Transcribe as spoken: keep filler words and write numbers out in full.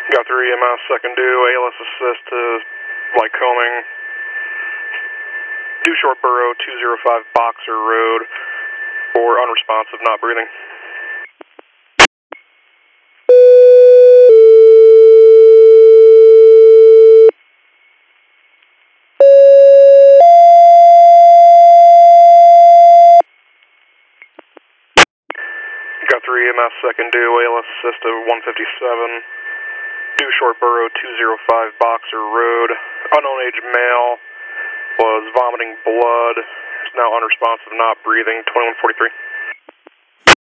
Got three E M S, second due, A L S assist to Lycoming. Due short burrow, two zero five Boxer Road, for unresponsive, not breathing. Got three E M S, second due, A L S assist to one fifty-seven. Due short burrow, two zero five Boxer Road. Unknown age male, was vomiting blood. Is now unresponsive, not breathing, twenty-one forty-three.